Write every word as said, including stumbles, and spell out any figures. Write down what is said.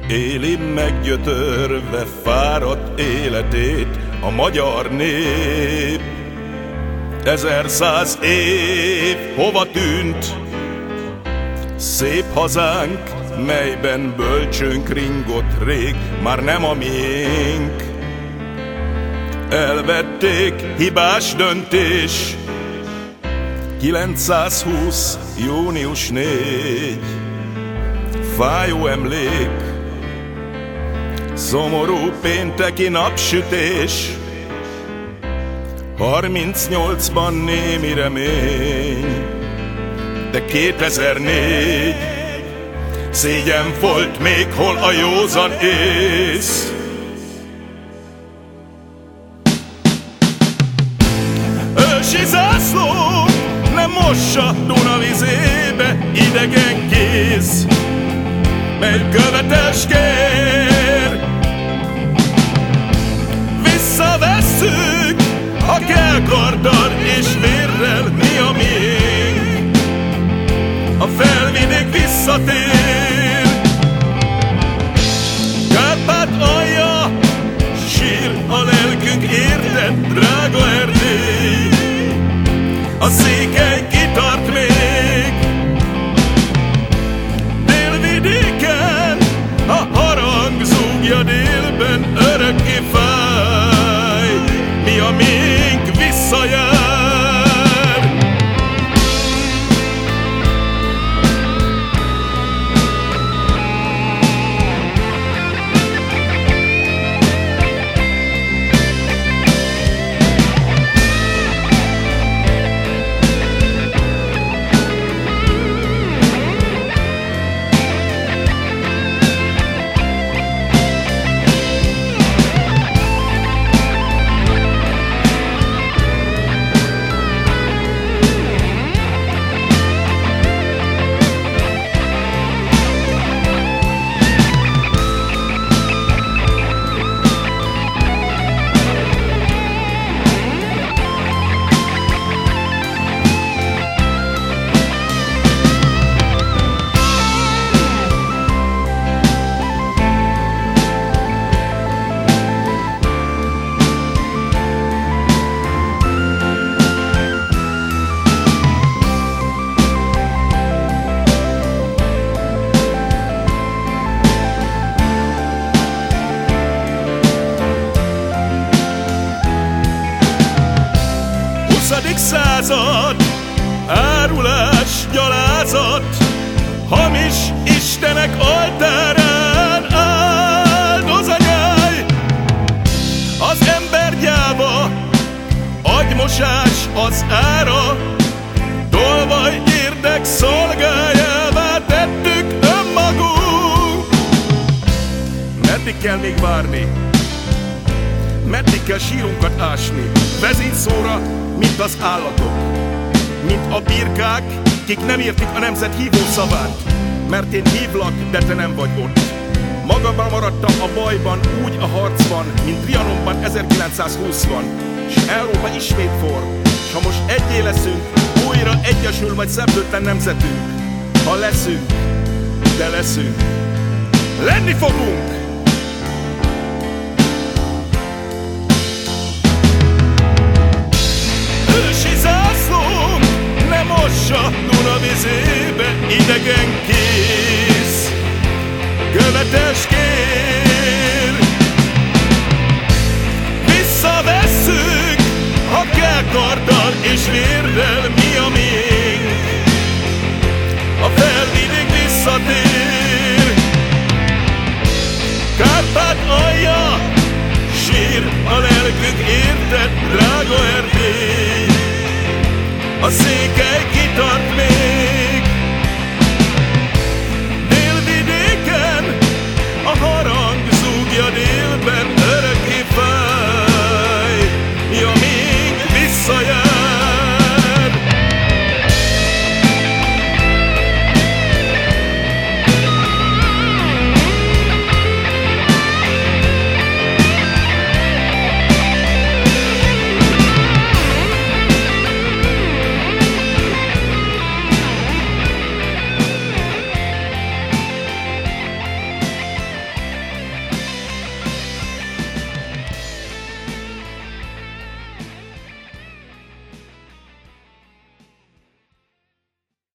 Éli meggyötörve fáradt életét a magyar nép. Ezer száz év hova tűnt szép hazánk, melyben bölcsőnk ringott rég, már nem a miénk. Elvették, hibás döntés, kilencszázhúsz. június négy. Fájó emlék, szomorú pénteki napsütés, harmincnyolcban némi remény, de kétezer-négy szégyen volt még hol a józan ész. Ősi zászló nem mossa Duna vizébe idegen kéz, mely követeskér. Visszavesszük, ha kell karddal és vérrel, mi a miénk. A felvidék visszatér, Kárpát-alja sír a lelkünk, érted, drága Erdély. A székely kitart még, délvidéken a harang zúgja délben, örökké fáj, mi a miénk visszajár. huszadik század, árulás, gyalázat, hamis istenek oltárán áldozanyáj. Az ember gyáva, agymosás az ára, tolvaj érdek szolgájává tettük önmagunk. Meddig kell még várni? Meddig kell sírunkat ásni? Vezényszóra, mint az állatok, mint a birkák, kik nem értik a nemzet hívó szavát. Mert én hívlak, de te nem vagy ott. Magamban maradtam a bajban, úgy a harcban, mint Trianonban ezerkilencszázhúszban. S Európa ismét forr, s ha most egyé leszünk, újra egyesül vagy szemlőtlen nemzetünk. Ha leszünk, de leszünk, lenni fogunk! Ősi zászlónk nem mossa Duna vizébe idegen kéz, követes kér. Visszavesszük, ha kell karddal és vérrel, mi a miénk. A felvidék visszatér, Kárpát-alja sír a lelkünk, érted, drága Erdély. A székely kitart még,